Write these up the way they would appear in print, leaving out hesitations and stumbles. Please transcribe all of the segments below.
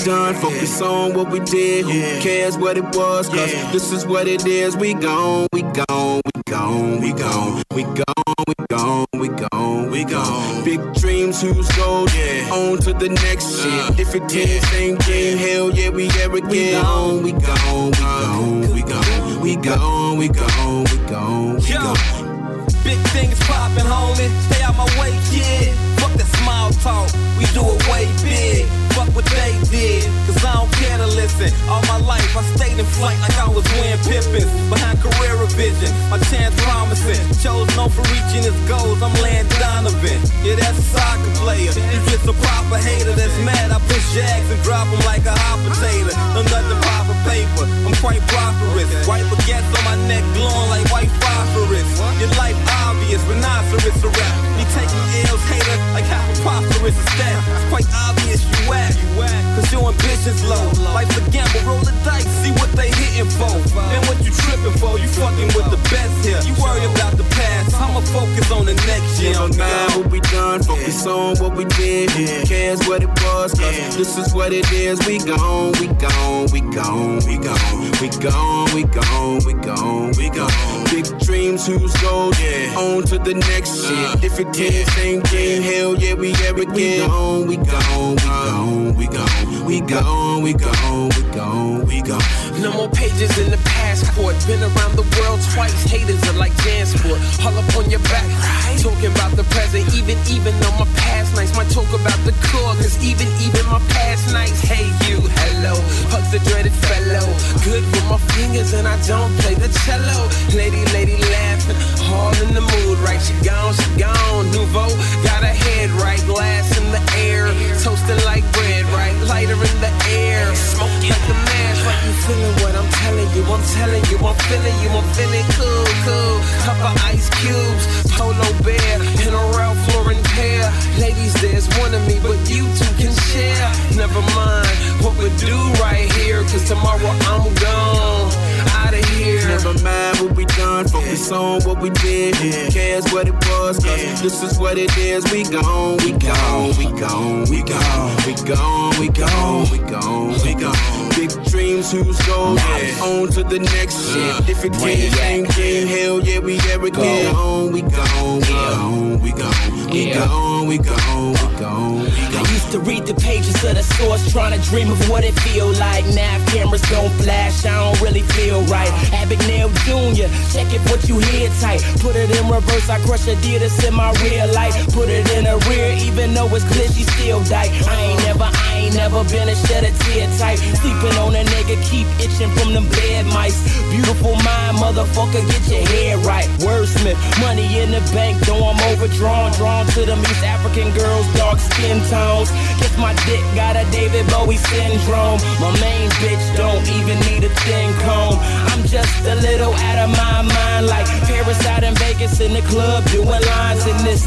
done, focus on what we did. Who cares what it was, cause this is what it is. We gone, we gone, we gone, we gone, we gone, we gone, we gone, we gone. Big dreams, who's gold, on to the next shit. Different teams, same game, hell yeah, we arrogant. We gone, we gone, we gone, we gone, we gone, we gone, we gone, we gone. Big things poppin', homie. Stay out my way, kid. Fuck that small talk. We do it way big. Fuck what they did, cause I don't care to listen. All my life I stayed in flight like I was wearing Pippins. Behind career vision, my chance promising. Chose known for reaching his goals, I'm Land Donovan. Yeah, that's a soccer player. You just a proper hater that's mad. I push jags and drop him like a hot potato. No nothing proper paper, I'm quite prosperous. White baguettes on my neck glowing like white phosphorus. Your life obvious, rhinoceros a rap. Me taking L's, hater, like how preposterous is that? It's quite obvious you whack, cause your ambition's low. Life's a gamble, roll the dice, see what they hitting for. And what you tripping for, you fucking with the best here. You worry about the past, I'ma focus on the next year. Never mind what we done, focus on what we did. Who cares what it was, cause this is what it is. We gone, we gone, we gone, we gone, we gone, we gone, we gone, we gone. Big dreams, who's gold, on to the next shit. Different teams, same game, hell yeah, we arrogant. We gone, we gone, we gone, we gone, we gone, we gone, we gone. No more pages in the passport. Been around the world twice. Haters are like Jansport. All up on your back, talking about the present. Even on my past nights, might talk about the core. Cause even my past nights. Hey you, hello, hugs the dreaded fellow. Good with my fingers and I don't play the cello. Lady laughing, all in the mood, right? She gone, nouveau. Got her head right, glass in the air. Toasting like bread, right? Lighter in the air. Smoking like the mash, right? You feeling what I'm telling you? I'm telling you, I'm feeling you, I'm feeling cool. Cup of ice cubes, polo bear, in a Ralph Lauren pair. Ladies, there's one of me, but you two can share. Never mind what we do right here, cause tomorrow I'm gone. Out of here. Never mind what we done, focus on what we did. Who cares what it was, cause this is what it is. We gone, we gone, we gone, we gone, we gone, we gone, we gone, we gone. Big dreams, who's gold, on to the next shit. Different teams, same game, hell yeah, we arrogant. We gone, we gone, we gone, we gone, we gone, we gone, we gone. I used to read the pages of the source, trying to dream of what it feel like. Now if cameras don't flash, I don't really feel right. Abagnale Jr., check it, what you hear tight. Put it in reverse, I crush Adidas in my real life. Put it in a rear, even though it's clear she still dyke. I ain't never been a shed a tear type. Sleeping on a nigga, keep itching from them bed mice. Beautiful mind, motherfucker, get your head right. Wordsmith, money in the bank, though I'm overdrawn. Drawn to them East African girls, dark skin tones. Guess my dick got a David Bowie syndrome. My main bitch don't even need a thin comb. I'm just a little out of my mind, like Paris out in Vegas in the club doing lines. And this,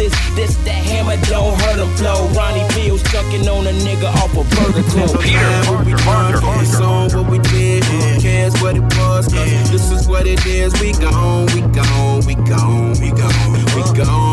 that hammer don't hurt him flow. Ronnie Fields chucking on a nigga off a burger club. Focus on what we did. Who cares what it was, cause this is what it is. We gone, we gone, we gone, we gone, we gone.